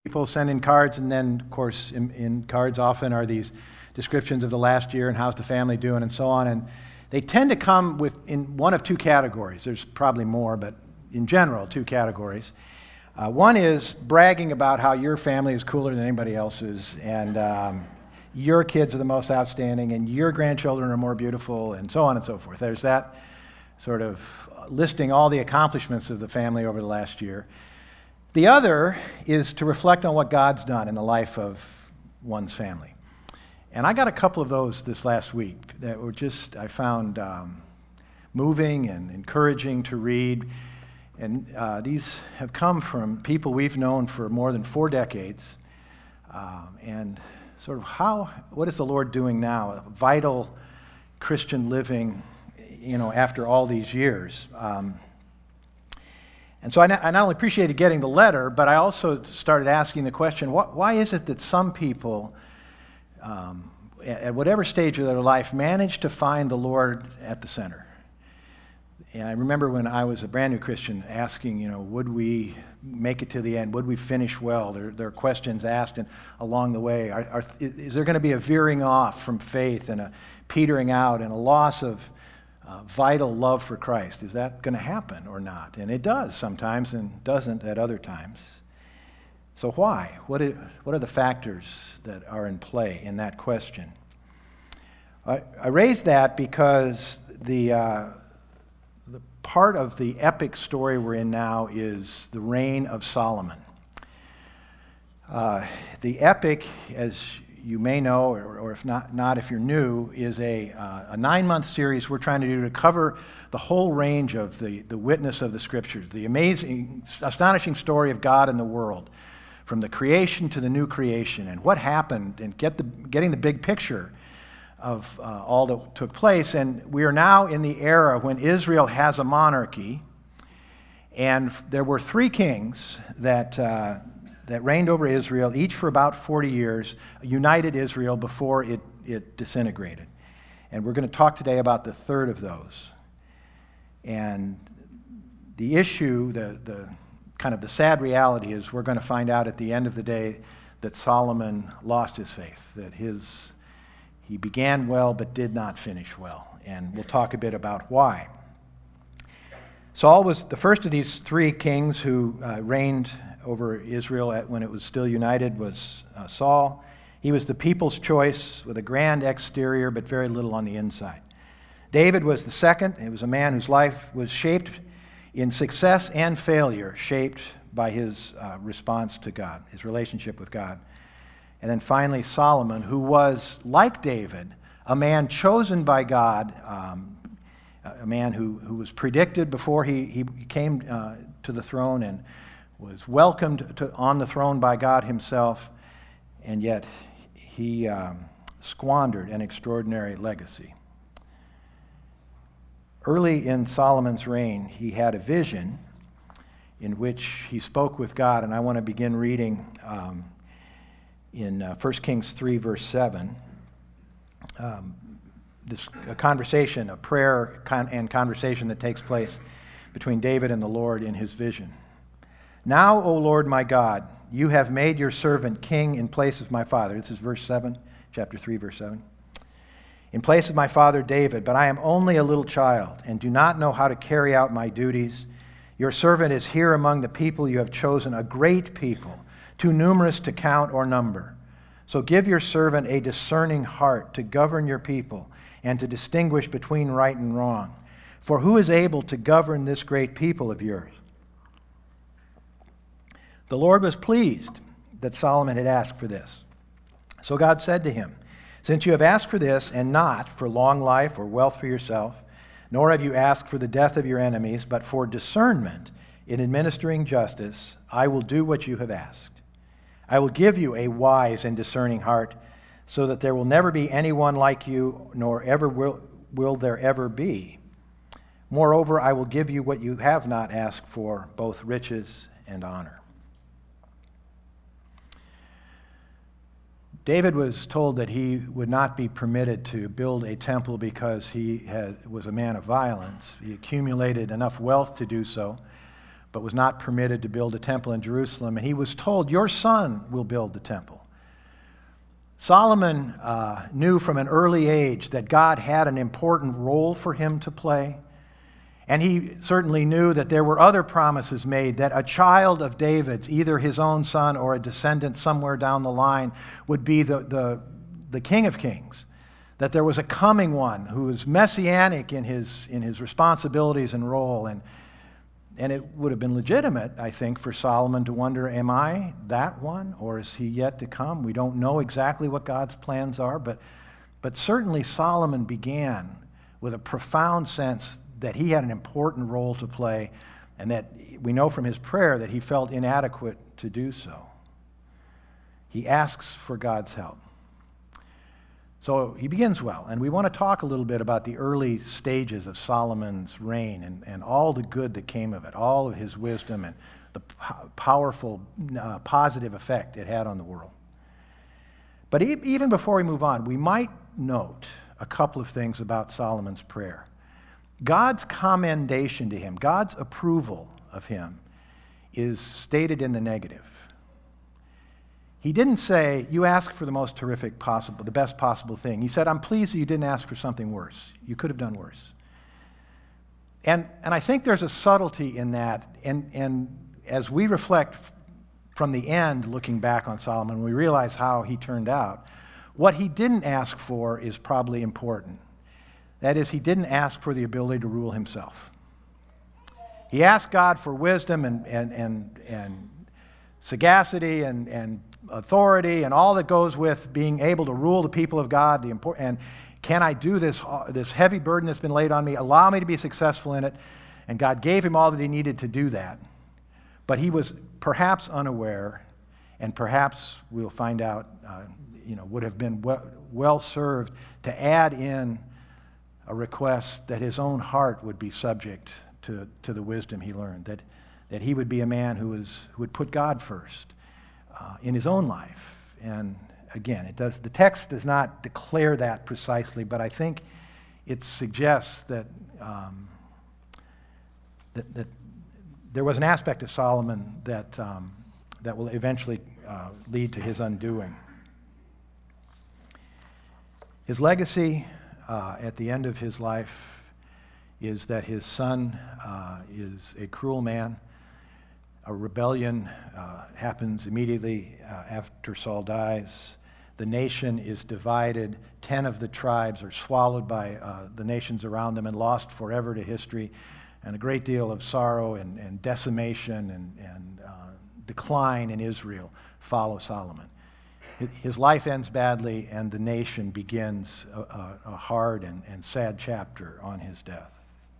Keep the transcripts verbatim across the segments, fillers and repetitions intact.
People send in cards, and then, of course, in, in cards often are these descriptions of the last year and how's the family doing and so on. And they tend to come with in one of two categories. There's probably more, but in general, two categories. Uh, one is bragging about how your family is cooler than anybody else's, and um, your kids are the most outstanding, and your grandchildren are more beautiful, and so on and so forth. There's that sort of listing all the accomplishments of the family over the last year. The other is to reflect on what God's done in the life of one's family. And I got a couple of those this last week that were just, I found um, moving and encouraging to read. And uh, these have come from people we've known for more than four decades. Um, and sort of how, what is the Lord doing now? Vital Christian living, you know, after all these years. Um, And so I not, I not only appreciated getting the letter, but I also started asking the question, what, why is it that some people, um, at, at whatever stage of their life, manage to find the Lord at the center? And I remember when I was a brand new Christian asking, you know, would we make it to the end? Would we finish well? There, there are questions asked and along the way. Are, are, is there going to be a veering off from faith and a petering out and a loss of Uh, vital love for Christ? Is that going to happen or not? And it does sometimes and doesn't at other times. So why? What are, what are the factors that are in play in that question? I, I raise that because the, uh, the part of the epic story we're in now is the reign of Solomon. Uh, the epic, as you may know, or, or if not, not if you're new, is a, uh, a nine-month series we're trying to do to cover the whole range of the, the witness of the Scriptures, the amazing, astonishing story of God and the world, from the creation to the new creation, and what happened, and get the, getting the big picture of uh, all that took place. And we are now in the era when Israel has a monarchy, and there were three kings that uh, that reigned over Israel, each for about forty years, united Israel before it, it disintegrated. And we're going to talk today about the third of those. And the issue, the, the kind of the sad reality is we're going to find out at the end of the day that Solomon lost his faith, that his he began well but did not finish well. And we'll talk a bit about why. Saul was the first of these three kings who uh, reigned over Israel at, when it was still united, was uh, Saul. He was the people's choice with a grand exterior but very little on the inside. David was the second. He was a man whose life was shaped in success and failure, shaped by his uh, response to God, his relationship with God. And then finally Solomon, who was, like David, a man chosen by God, um, a man who, who was predicted before he, he came uh, to the throne and was welcomed to, on the throne by God himself, and yet he um, squandered an extraordinary legacy. Early in Solomon's reign, he had a vision in which he spoke with God, and I want to begin reading um, in uh, First Kings three, verse seven. Um, this a conversation, a prayer con- and conversation that takes place between David and the Lord in his vision. Now, O Lord my God, you have made your servant king in place of my father. This is verse seven, chapter three, verse seven. In place of my father David, but I am only a little child and do not know how to carry out my duties. Your servant is here among the people you have chosen, a great people, too numerous to count or number. So give your servant a discerning heart to govern your people and to distinguish between right and wrong. For who is able to govern this great people of yours? The Lord was pleased that Solomon had asked for this. So God said to him, since you have asked for this, and not for long life or wealth for yourself, nor have you asked for the death of your enemies, but for discernment in administering justice, I will do what you have asked. I will give you a wise and discerning heart, so that there will never be anyone like you, nor ever will, will there ever be. Moreover, I will give you what you have not asked for, both riches and honor. David was told that he would not be permitted to build a temple because he had, was a man of violence. He accumulated enough wealth to do so, but was not permitted to build a temple in Jerusalem. And he was told, your son will build the temple. Solomon uh, knew from an early age that God had an important role for him to play. And he certainly knew that there were other promises made, that a child of David's, either his own son or a descendant somewhere down the line, would be the, the, the King of Kings. That there was a coming one who was messianic in his, in his responsibilities and role. And, and it would have been legitimate, I think, for Solomon to wonder, am I that one, or is he yet to come? We don't know exactly what God's plans are, but, but certainly Solomon began with a profound sense that he had an important role to play, and that we know from his prayer that he felt inadequate to do so. He asks for God's help. So he begins well, and we want to talk a little bit about the early stages of Solomon's reign and, and all the good that came of it, all of his wisdom and the po- powerful, uh, positive effect it had on the world. But e- even before we move on, we might note a couple of things about Solomon's prayer. God's commendation to him, God's approval of him, is stated in the negative. He didn't say, you asked for the most terrific possible, the best possible thing. He said, I'm pleased that you didn't ask for something worse. You could have done worse. And, and I think there's a subtlety in that. And, and as we reflect from the end, looking back on Solomon, we realize how he turned out. What he didn't ask for is probably important. That is, he didn't ask for the ability to rule himself. He asked God for wisdom and, and, and, and sagacity and, and authority and all that goes with being able to rule the people of God. The import- and can I do this, this heavy burden that's been laid on me? Allow me to be successful in it. And God gave him all that he needed to do that. But he was perhaps unaware, and perhaps we'll find out, uh, you know, would have been well, well served to add in a request that his own heart would be subject to, to the wisdom he learned, that, that he would be a man who, was, who would put God first uh, in his own life. And again, it does, the text does not declare that precisely, but I think it suggests that, um, that, that there was an aspect of Solomon that, um, that will eventually uh, lead to his undoing. His legacy Uh, at the end of his life is that his son uh, is a cruel man. A rebellion uh, happens immediately uh, after Saul dies. The nation is divided. Ten of the tribes are swallowed by uh, the nations around them and lost forever to history. And a great deal of sorrow and, and decimation and, and uh, decline in Israel follow Solomon. His life ends badly, and the nation begins a, a, a hard and, and sad chapter on his death.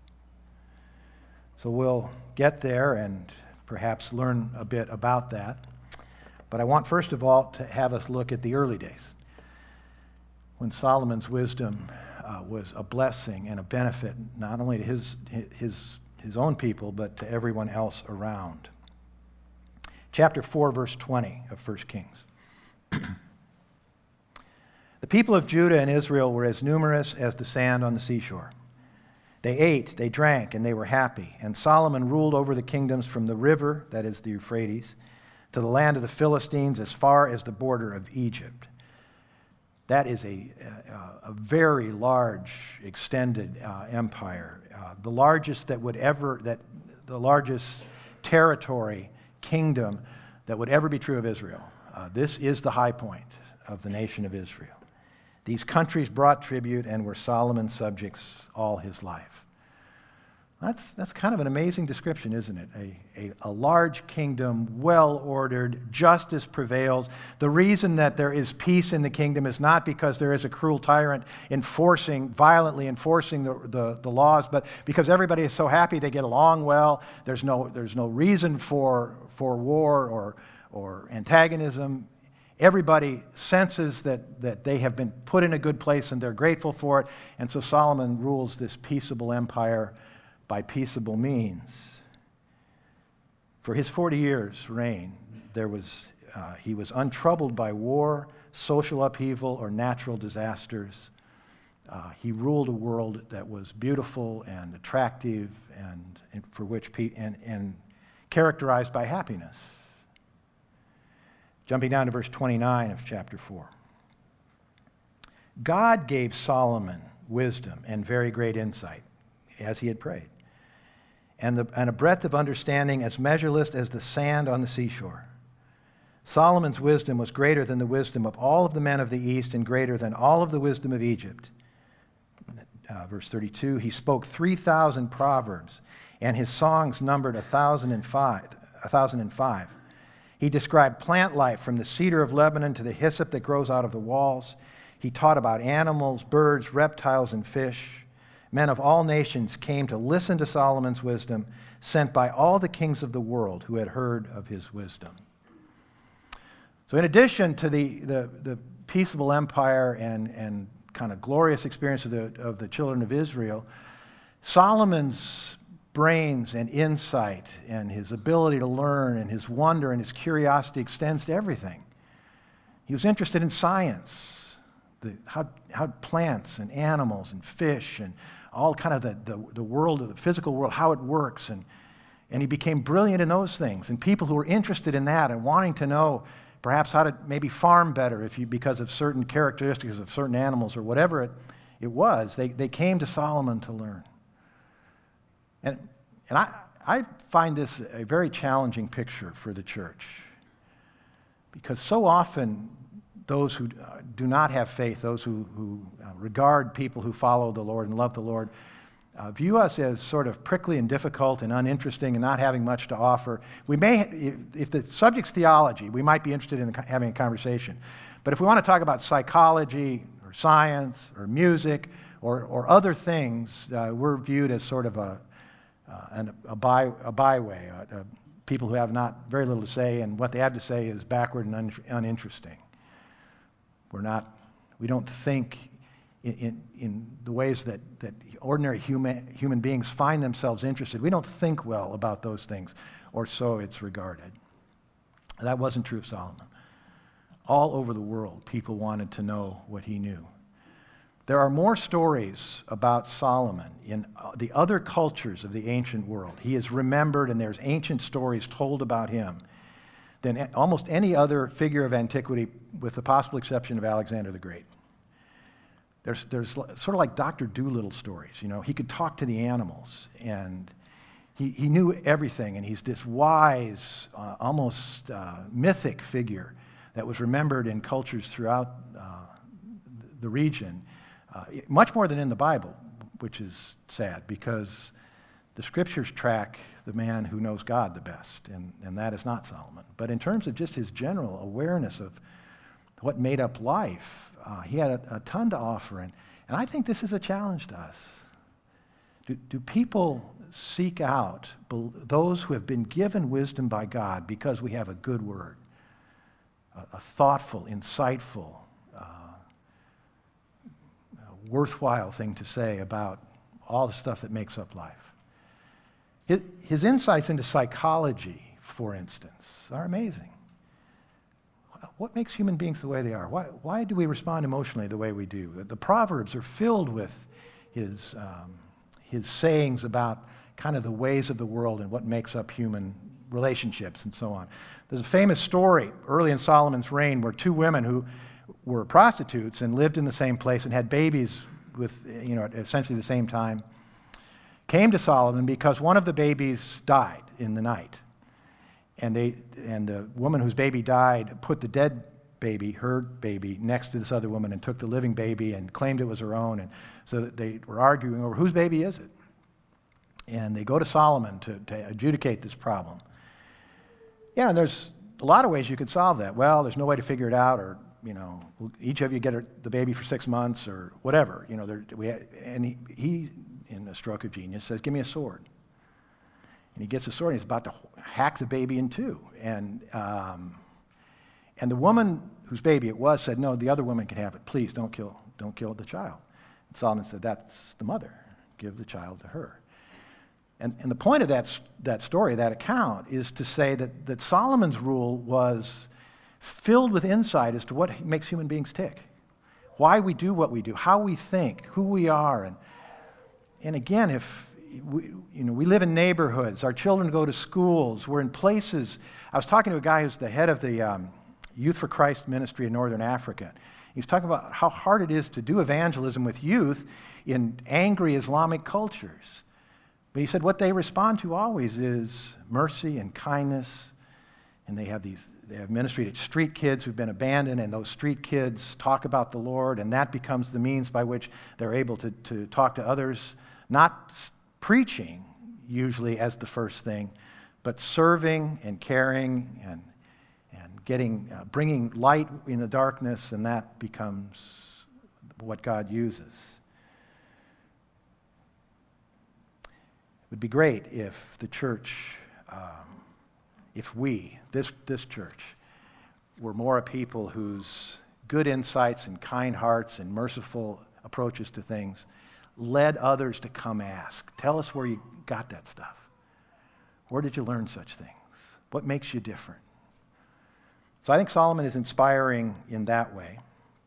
So we'll get there and perhaps learn a bit about that. But I want, first of all, to have us look at the early days, when Solomon's wisdom uh, was a blessing and a benefit not only to his, his, his own people, but to everyone else around. Chapter four, verse twenty of First Kings. The people of Judah and Israel were as numerous as the sand on the seashore. They ate, they drank, and they were happy. And Solomon ruled over the kingdoms from the river, that is the Euphrates, to the land of the Philistines as far as the border of Egypt. That is a, a, a very large, extended uh, empire, uh, the largest that would ever, that the largest territory, kingdom that would ever be true of Israel. Uh, this is the high point of the nation of Israel. These countries brought tribute and were Solomon's subjects all his life. That's, that's kind of an amazing description, isn't it? A, a, a large kingdom, well-ordered, justice prevails. The reason that there is peace in the kingdom is not because there is a cruel tyrant enforcing, violently enforcing the, the, the laws, but because everybody is so happy they get along well. There's no, there's no reason for, for war or, or antagonism. Everybody senses that, that they have been put in a good place and they're grateful for it. And so Solomon rules this peaceable empire by peaceable means. For his forty years' reign, there was, uh, he was untroubled by war, social upheaval, or natural disasters. Uh, he ruled a world that was beautiful and attractive and, and for which pe- and, and characterized by happiness. Jumping down to verse twenty-nine of chapter four. God gave Solomon wisdom and very great insight, as he had prayed, and, the, and a breadth of understanding as measureless as the sand on the seashore. Solomon's wisdom was greater than the wisdom of all of the men of the East and greater than all of the wisdom of Egypt. Uh, verse thirty-two, he spoke three thousand proverbs, and his songs numbered a thousand and five. A thousand and five. He described plant life from the cedar of Lebanon to the hyssop that grows out of the walls. He taught about animals, birds, reptiles, and fish. Men of all nations came to listen to Solomon's wisdom, sent by all the kings of the world who had heard of his wisdom. So in addition to the, the, the peaceable empire and, and kind of glorious experience of the, of the children of Israel, Solomon's brains and insight and his ability to learn and his wonder and his curiosity extends to everything. He was interested in science, the, how, how plants and animals and fish and all kind of the, the, the world, of the physical world, how it works. And, and he became brilliant in those things. And people who were interested in that and wanting to know perhaps how to maybe farm better if you, because of certain characteristics of certain animals or whatever it, it was, they, they came to Solomon to learn. And, and I, I find this a very challenging picture for the church, because so often those who do not have faith, those who, who regard people who follow the Lord and love the Lord, uh, view us as sort of prickly and difficult and uninteresting and not having much to offer. We may, if, if the subject's theology, we might be interested in having a conversation. But if we want to talk about psychology or science or music or, or other things, uh, we're viewed as sort of a, uh, an, a, by, a byway, uh, uh, people who have not very little to say, and what they have to say is backward and un, uninteresting. We're not, we don't think in, in, in the ways that, that ordinary human, human beings find themselves interested. We don't think well about those things, or so it's regarded. That wasn't true of Solomon. All over the world, people wanted to know what he knew. There are more stories about Solomon in the other cultures of the ancient world. He is remembered, and there's ancient stories told about him than almost any other figure of antiquity, with the possible exception of Alexander the Great. There's, there's sort of like Doctor Dolittle stories. You know, he could talk to the animals, and he, he knew everything, and he's this wise, uh, almost uh, mythic figure that was remembered in cultures throughout uh, the region, uh, much more than in the Bible, which is sad, because the scriptures track the man who knows God the best, and, and that is not Solomon. But in terms of just his general awareness of what made up life, uh, he had a, a ton to offer. And, and I think this is a challenge to us. Do, do people seek out bel- those who have been given wisdom by God because we have a good word, a, a thoughtful, insightful, uh, worthwhile thing to say about all the stuff that makes up life? His, his insights into psychology, for instance, are amazing. What makes human beings the way they are? Why, why do we respond emotionally the way we do? The Proverbs are filled with his, um, his sayings about kind of the ways of the world and what makes up human relationships and so on. There's a famous story early in Solomon's reign where two women who were prostitutes and lived in the same place and had babies with, you know, at essentially the same time, came to Solomon because one of the babies died in the night. And they and the woman whose baby died put the dead baby, her baby, next to this other woman and took the living baby and claimed it was her own. And so that they were arguing over whose baby is it. And they go to Solomon to, to adjudicate this problem. Yeah, and there's a lot of ways you could solve that. Well, there's no way to figure it out, or, you know, each of you get a, the baby for six months or whatever. You know, there, we and he, he, in a stroke of genius, says, "Give me a sword." And he gets a sword, and he's about to hack the baby in two. And, um, and the woman whose baby it was said, "No, the other woman can have it. Please, don't kill, don't kill the child." And Solomon said, "That's the mother. Give the child to her." And, and the point of that, that story, that account, is to say that, that Solomon's rule was filled with insight as to what makes human beings tick, why we do what we do, how we think, who we are. And, and again, if we, you know, we live in neighborhoods. Our children go to schools. We're in places. I was talking to a guy who's the head of the um, Youth for Christ ministry in Northern Africa. He was talking about how hard it is to do evangelism with youth in angry Islamic cultures. But he said what they respond to always is mercy and kindness. And they have these, they have ministry to street kids who've been abandoned, and those street kids talk about the Lord, and that becomes the means by which they're able to, to talk to others, not preaching usually as the first thing, but serving and caring and and getting, uh, bringing light in the darkness, and that becomes what God uses. It would be great if the church, um, if we, this, this church, were more a people whose good insights and kind hearts and merciful approaches to things led others to come ask. Tell us where you got that stuff. Where did you learn such things? What makes you different? So I think Solomon is inspiring in that way.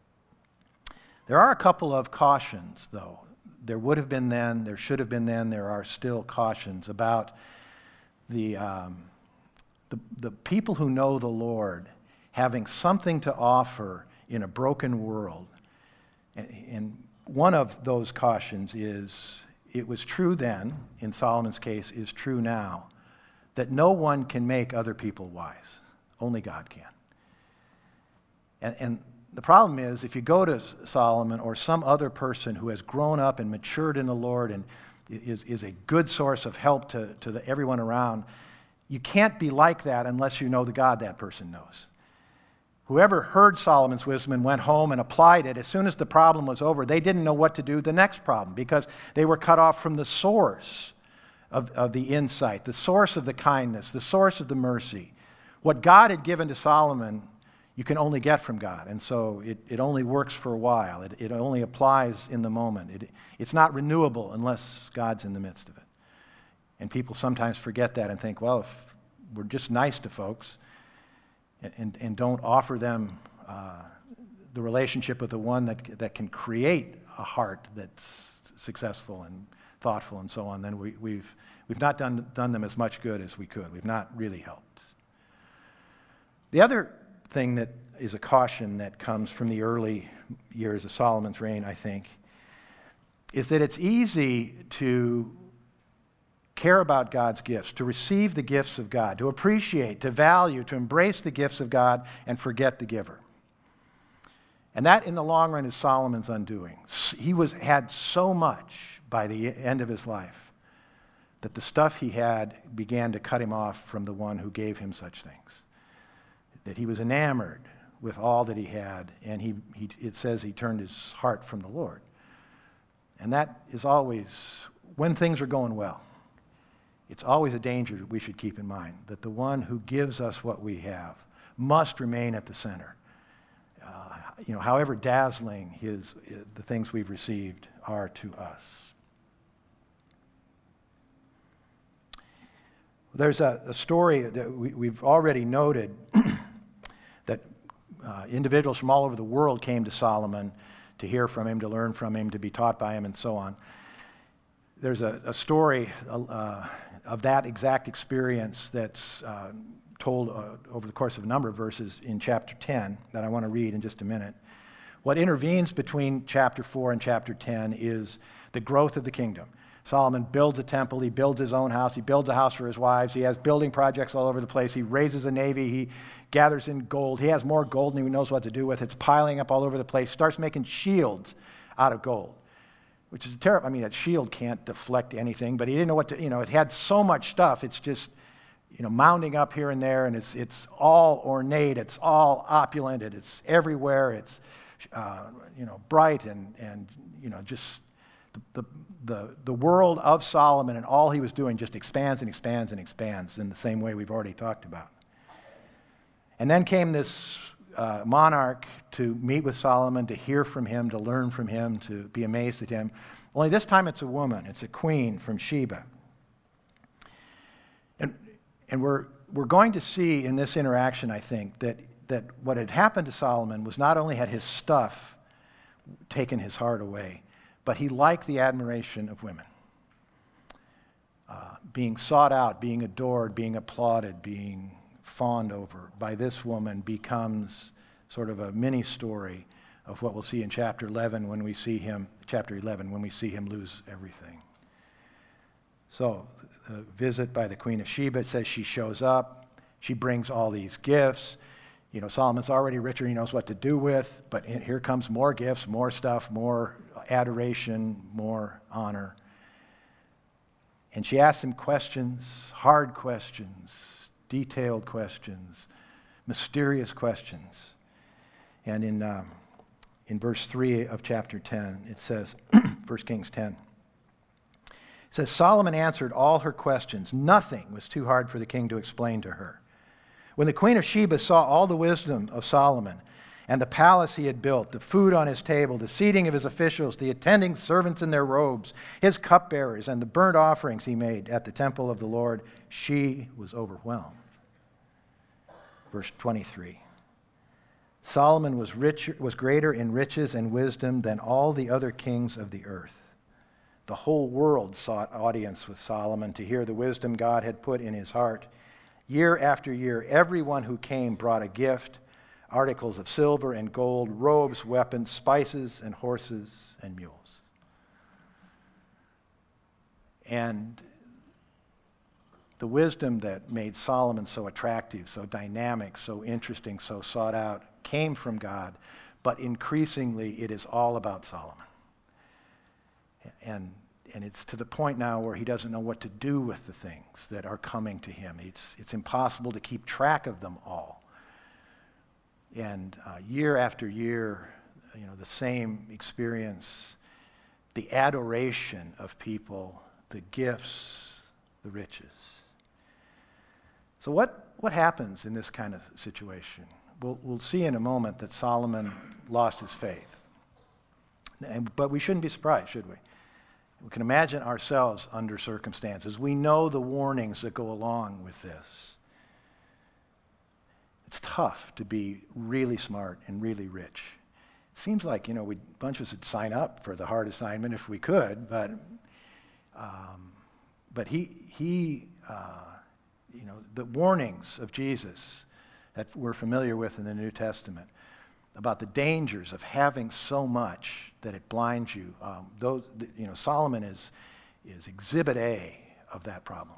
There are a couple of cautions, though. There would have been then, there should have been then, there are still cautions about the, um, the, the people who know the Lord having something to offer in a broken world. And, and one of those cautions is, it was true then, in Solomon's case, is true now, that no one can make other people wise. Only God can. And, and the problem is, if you go to Solomon or some other person who has grown up and matured in the Lord and is, is a good source of help to, to the, everyone around, you can't be like that unless you know the God that person knows. Whoever heard Solomon's wisdom and went home and applied it, as soon as the problem was over, they didn't know what to do the next problem because they were cut off from the source of, of the insight, the source of the kindness, the source of the mercy. What God had given to Solomon, you can only get from God. And so it, it only works for a while. It, it only applies in the moment. It, it's not renewable unless God's in the midst of it. And people sometimes forget that and think, well, if we're just nice to folks and, and, and don't offer them uh, the relationship with the one that, that can create a heart that's successful and thoughtful and so on, then we, we've, we've not done, done them as much good as we could. We've not really helped. The other thing that is a caution that comes from the early years of Solomon's reign, I think, is that it's easy to care about God's gifts, to receive the gifts of God, to appreciate, to value, to embrace the gifts of God and forget the giver. And that, in the long run, is Solomon's undoing. He was, had so much by the end of his life that the stuff he had began to cut him off from the one who gave him such things. That he was enamored with all that he had, and he, he, it says he turned his heart from the Lord. And that is always, when things are going well, it's always a danger that we should keep in mind, that the one who gives us what we have must remain at the center. Uh, you know, however dazzling his, the things we've received are to us. There's a, a story that we, we've already noted that uh, individuals from all over the world came to Solomon to hear from him, to learn from him, to be taught by him, and so on. There's a, a story uh, of that exact experience that's uh, told uh, over the course of a number of verses in chapter ten that I want to read in just a minute. What intervenes between chapter four and chapter ten is the growth of the kingdom. Solomon builds a temple, he builds his own house, he builds a house for his wives, he has building projects all over the place, he raises a navy, he gathers in gold, he has more gold than he knows what to do with, it's piling up all over the place, starts making shields out of gold, which is terrible. I mean, that shield can't deflect anything, but he didn't know what to, you know, it had so much stuff, it's just, you know, mounding up here and there, and it's it's all ornate, it's all opulent, it's everywhere, it's, uh, you know, bright and, and you know, just the, the, the world of Solomon and all he was doing just expands and expands and expands in the same way we've already talked about. And then came this uh, monarch to meet with Solomon, to hear from him, to learn from him, to be amazed at him. Only this time it's a woman. It's a queen from Sheba. And, and we're, we're going to see in this interaction, I think, that, that what had happened to Solomon was not only had his stuff taken his heart away, but he liked the admiration of women. uh, being sought out, being adored, being applauded, being fawned over by this woman becomes sort of a mini story of what we'll see in chapter eleven when we see him, chapter eleven, when we see him lose everything. So, the visit by the Queen of Sheba, it says she shows up, she brings all these gifts. You know, Solomon's already richer, he knows what to do with, but here comes more gifts, more stuff, more adoration, more honor. And she asks him questions, hard questions, detailed questions, mysterious questions. And in, um, in verse three of chapter ten, it says, First Kings ten, it says, Solomon answered all her questions. Nothing was too hard for the king to explain to her. When the Queen of Sheba saw all the wisdom of Solomon and the palace he had built, the food on his table, the seating of his officials, the attending servants in their robes, his cupbearers, and the burnt offerings he made at the temple of the Lord, she was overwhelmed. Verse twenty-three, Solomon was richer, was greater in riches and wisdom than all the other kings of the earth. The whole world sought audience with Solomon to hear the wisdom God had put in his heart. Year after year, everyone who came brought a gift, articles of silver and gold, robes, weapons, spices, and horses and mules. And the wisdom that made Solomon so attractive, so dynamic, so interesting, so sought out, came from God, but increasingly it is all about Solomon. And And it's to the point now where he doesn't know what to do with the things that are coming to him. It's, it's impossible to keep track of them all. And uh, year after year, you know, the same experience, the adoration of people, the gifts, the riches. So what, what happens in this kind of situation? We'll, we'll see in a moment that Solomon lost his faith. And, but we shouldn't be surprised, should we? We can imagine ourselves under circumstances. We know the warnings that go along with this. It's tough to be really smart and really rich. It seems like, you know, we, a bunch of us would sign up for the hard assignment if we could, but um, but he, he uh, you know, the warnings of Jesus that we're familiar with in the New Testament about the dangers of having so much that it blinds you. Um, those, you know, Solomon is, is exhibit A of that problem.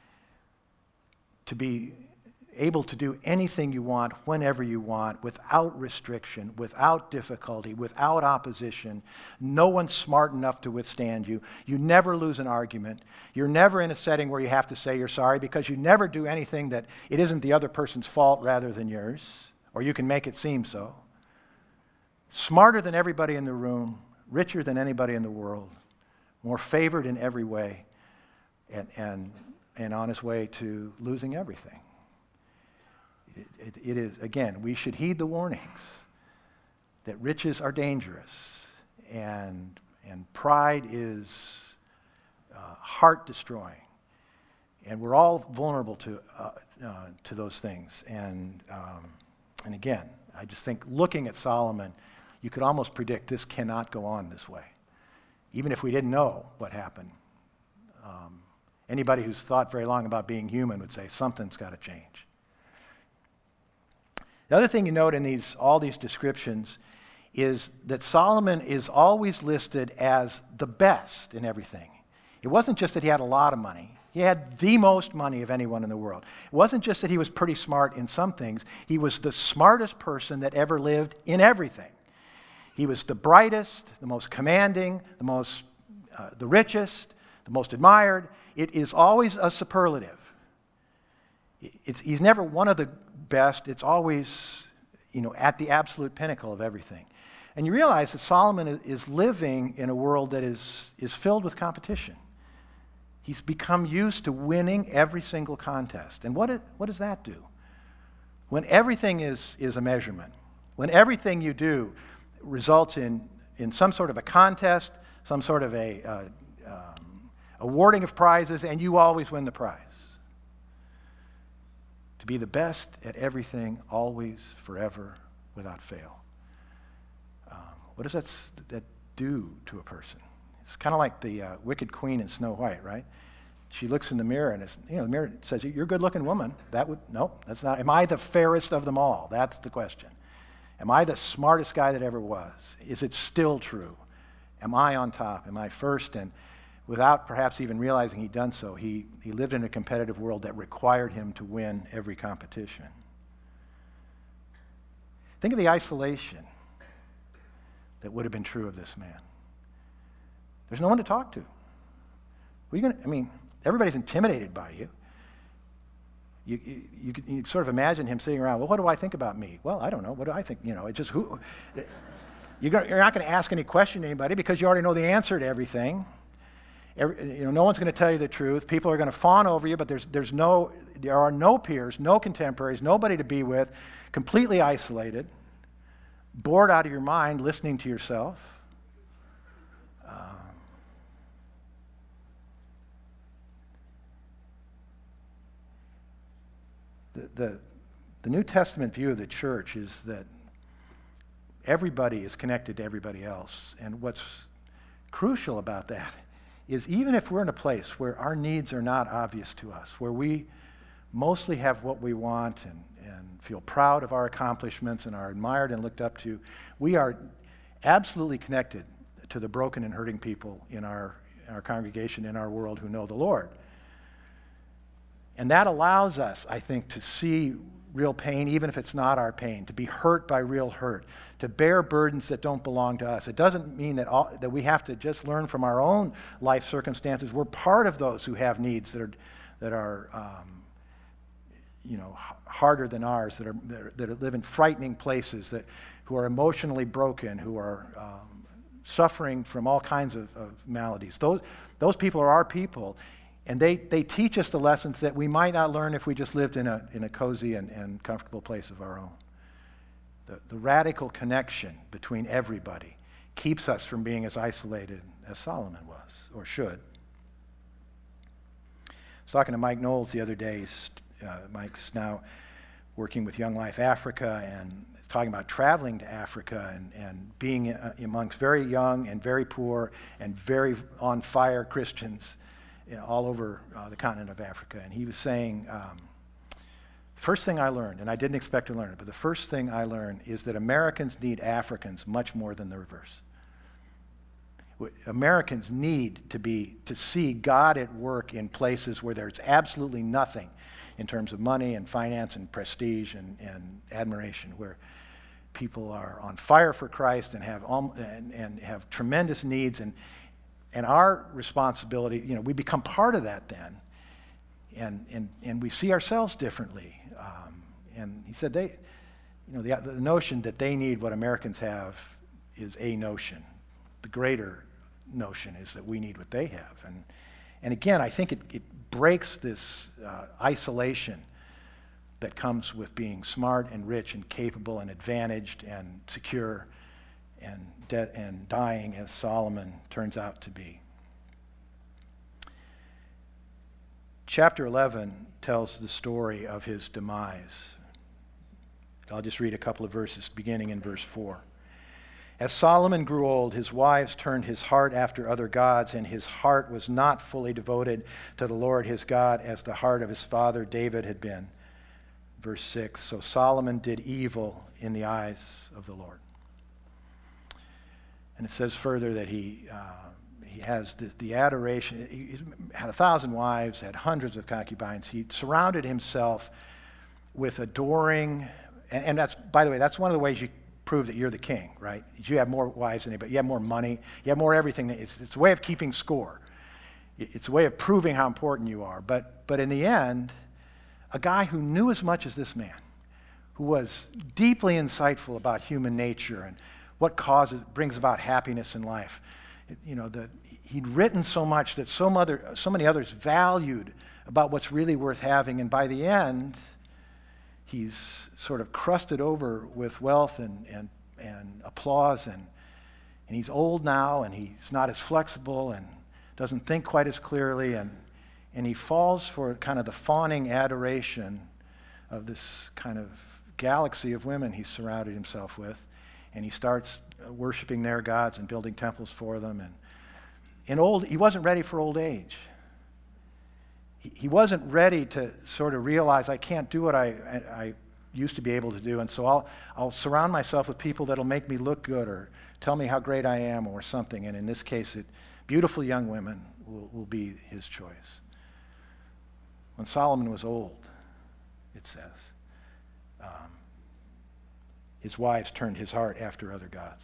To be able to do anything you want, whenever you want, without restriction, without difficulty, without opposition. No one's smart enough to withstand you. You never lose an argument. You're never in a setting where you have to say you're sorry because you never do anything that it isn't the other person's fault rather than yours, or you can make it seem so. Smarter than everybody in the room, richer than anybody in the world, more favored in every way, and, and, and on his way to losing everything. It, it, it is, again, we should heed the warnings that riches are dangerous, and, and pride is uh, heart-destroying. And we're all vulnerable to, uh, uh, to those things. And, um, and again, I just think looking at Solomon, you could almost predict this cannot go on this way. Even if we didn't know what happened. Um, anybody who's thought very long about being human would say something's got to change. The other thing you note in these, all these descriptions is that Solomon is always listed as the best in everything. It wasn't just that he had a lot of money. He had the most money of anyone in the world. It wasn't just that he was pretty smart in some things. He was the smartest person that ever lived in everything. He was the brightest, the most commanding, the most, uh, the richest, the most admired. It is always a superlative. It's, he's never one of the best. It's always, you know, at the absolute pinnacle of everything. And you realize that Solomon is living in a world that is, is filled with competition. He's become used to winning every single contest. And what, it, what does that do? When everything is, is a measurement, when everything you do results in, in some sort of a contest, some sort of a uh, um, awarding of prizes, and you always win the prize. To be the best at everything, always, forever, without fail. Um, what does that, that do to a person? It's kind of like the uh, wicked queen in Snow White, right? she looks in the mirror, and it's, you know, the mirror says, "You're a good-looking woman." That would, no, that's not. Am I the fairest of them all? That's the question. Am I the smartest guy that ever was? Is it still true? Am I on top? Am I first? And without perhaps even realizing he'd done so, he, he lived in a competitive world that required him to win every competition. Think of the isolation that would have been true of this man. There's no one to talk to. What are you gonna, I mean, everybody's intimidated by you. You, you, you, you sort of imagine him sitting around, well, what do I think about me? Well, I don't know. What do I think? You know, it just, who, you're not going to ask any question to anybody because you already know the answer to everything. Every, you know, no one's going to tell you the truth. People are going to fawn over you, but there's, there's no, there are no peers, no contemporaries, nobody to be with, completely isolated, bored out of your mind, listening to yourself. Um, the, the, the New Testament view of the church is that everybody is connected to everybody else. And what's crucial about that is even if we're in a place where our needs are not obvious to us, where we mostly have what we want and, and feel proud of our accomplishments and are admired and looked up to, we are absolutely connected to the broken and hurting people in our, in our congregation, in our world who know the Lord. And that allows us, I think, to see real pain, even if it's not our pain, to be hurt by real hurt, to bear burdens that don't belong to us. It doesn't mean that, all, that we have to just learn from our own life circumstances. We're part of those who have needs that are, that are um, you know, harder than ours, that, are, that, are, that live in frightening places, that, who are emotionally broken, who are um, suffering from all kinds of, of maladies. Those, those people are our people. And they, they teach us the lessons that we might not learn if we just lived in a, in a cozy and, and comfortable place of our own. The, the radical connection between everybody keeps us from being as isolated as Solomon was, or should. I was talking to Mike Knowles the other day. Uh, Mike's now working with Young Life Africa and talking about traveling to Africa and, and being amongst very young and very poor and very on fire Christians, you know, all over uh, the continent of Africa. And he was saying, um, first thing I learned, and I didn't expect to learn it, but the first thing I learned is that Americans need Africans much more than the reverse. Americans need to be, to see God at work in places where there's absolutely nothing in terms of money and finance and prestige and, and admiration, where people are on fire for Christ and have, um, and, and have tremendous needs. And And our responsibility, you know, we become part of that then, and and and we see ourselves differently. Um, and he said they, you know, the, the notion that they need what Americans have is a notion. The greater notion is that we need what they have. And and again, I think it, it breaks this uh, isolation that comes with being smart and rich and capable and advantaged and secure and de- and dying as Solomon turns out to be. Chapter eleven tells the story of his demise. I'll just read a couple of verses beginning in verse four. As Solomon grew old, his wives turned his heart after other gods, and his heart was not fully devoted to the Lord his God as the heart of his father David had been. Verse six, so Solomon did evil in the eyes of the Lord. And it says further that he uh, he has the, the adoration. He had a thousand wives, had hundreds of concubines. He surrounded himself with adoring, and, and that's, by the way, that's one of the ways you prove that you're the king, right? You have more wives than anybody. You have more money. You have more everything. It's, it's a way of keeping score. It's a way of proving how important you are. But but in the end, a guy who knew as much as this man, who was deeply insightful about human nature and what causes, brings about happiness in life. It, you know, the, he'd written so much that so, other, so many others valued about what's really worth having, and by the end, he's sort of crusted over with wealth and, and, and applause, and, and he's old now, and he's not as flexible and doesn't think quite as clearly, and, and he falls for kind of the fawning adoration of this kind of galaxy of women he's surrounded himself with. And he starts worshiping their gods and building temples for them. And in old, he wasn't ready for old age. he, he wasn't ready to sort of realize I can't do what I, I, I used to be able to do, and so I'll, I'll surround myself with people that'll make me look good or tell me how great I am or something. And in this case, it, beautiful young women will, will be his choice. When Solomon was old, it says, um, his wives turned his heart after other gods.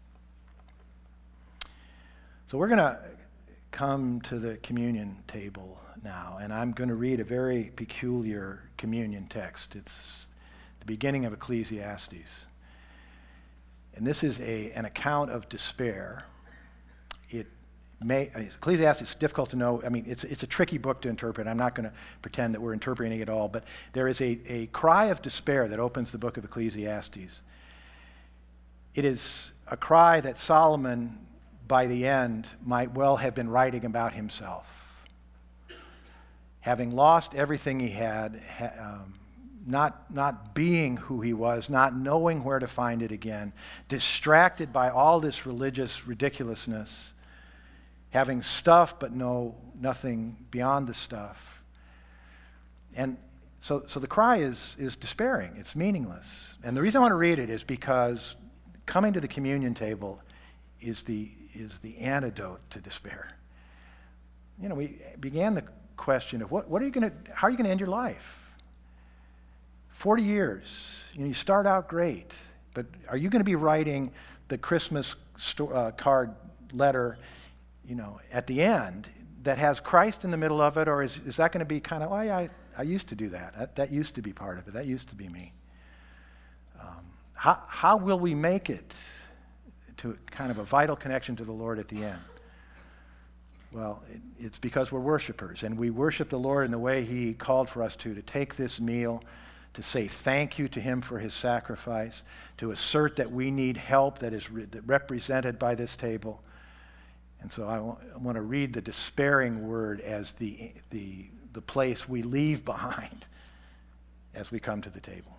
So we're going to come to the communion table now, and I'm going to read a very peculiar communion text. It's the beginning of Ecclesiastes. And this is a, an account of despair. It may, Ecclesiastes is difficult to know. I mean, it's, it's a tricky book to interpret. I'm not going to pretend that we're interpreting it all, but there is a, a cry of despair that opens the book of Ecclesiastes. It is a cry that Solomon, by the end, might well have been writing about himself. Having lost everything he had, ha, um, not, not being who he was, not knowing where to find it again, distracted by all this religious ridiculousness, having stuff but no nothing beyond the stuff. And so, so the cry is, is despairing. It's meaningless. And the reason I want to read it is because coming to the communion table is the, is the antidote to despair. You know, we began the question of what, what are you going to, how are you going to end your life? forty years, you know, you start out great, but are you going to be writing the Christmas sto- uh, card letter, you know, at the end that has Christ in the middle of it, or is, is that going to be kind of, oh yeah, I, I used to do that. that. That used to be part of it. That used to be me. Um, how, how will we make it to kind of a vital connection to the Lord at the end? Well, it, it's because we're worshipers, and we worship the Lord in the way he called for us to, to take this meal, to say thank you to him for his sacrifice, to assert that we need help that is re- represented by this table. And so I, w- I want to read the despairing word as the, the, the place we leave behind as we come to the table.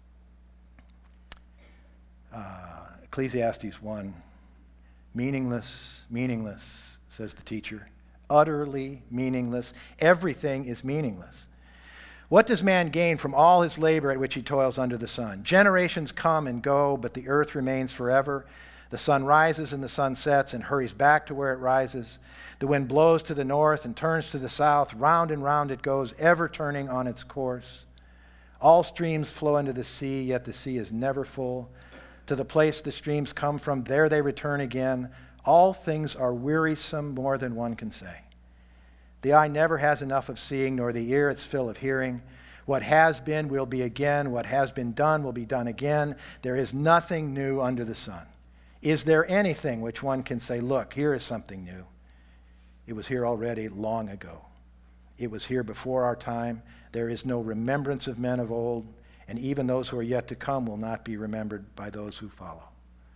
Uh, Ecclesiastes one, meaningless, meaningless, says the teacher, utterly meaningless. Everything is meaningless. What does man gain from all his labor at which he toils under the sun? Generations come and go, but the earth remains forever. The sun rises and the sun sets and hurries back to where it rises. The wind blows to the north and turns to the south. Round and round it goes, ever turning on its course. All streams flow into the sea, yet the sea is never full. To the place the streams come from, there they return again. All things are wearisome, more than one can say. The eye never has enough of seeing, nor the ear its fill of hearing. What has been will be again. What has been done will be done again. There is nothing new under the sun. Is there anything which one can say, look, here is something new? It was here already long ago. It was here before our time. There is no remembrance of men of old, and even those who are yet to come will not be remembered by those who follow.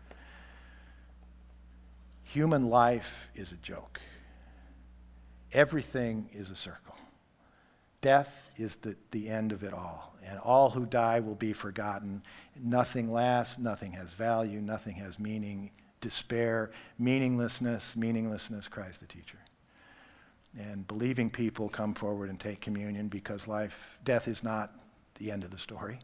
Human life is a joke. Everything is a circle. Death is the, the end of it all. And all who die will be forgotten. Nothing lasts, nothing has value, nothing has meaning, despair, meaninglessness, meaninglessness, cries the teacher. And believing people come forward and take communion because life, death is not the end of the story.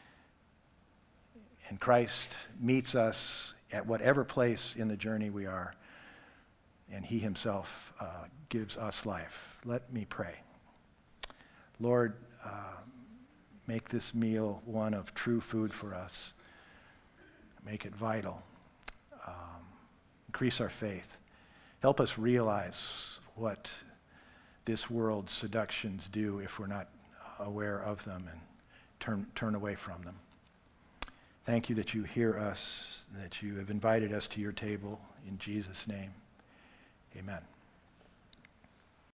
And Christ meets us at whatever place in the journey we are, and he himself uh, gives us life. Let me pray. Lord, uh, make this meal one of true food for us. Make it vital. Um, increase our faith. Help us realize what this world's seductions do if we're not aware of them and turn, turn away from them. Thank you that you hear us, that you have invited us to your table. In Jesus' name, amen.